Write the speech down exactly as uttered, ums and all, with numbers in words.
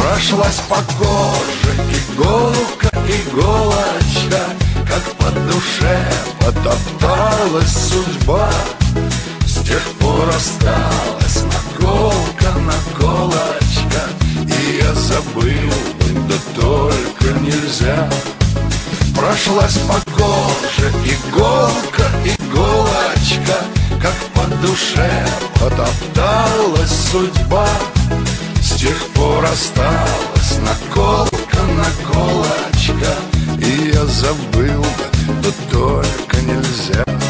Прошлась по коже иголка, иголочка, как по душе потопталась судьба. С тех пор осталась наколка, наколочка, и я забыл, да только нельзя. Прошлась по коже иголка, иголочка, как по душе потопталась судьба. С тех пор осталась наколка, наколочка, и я забыл, да только нельзя.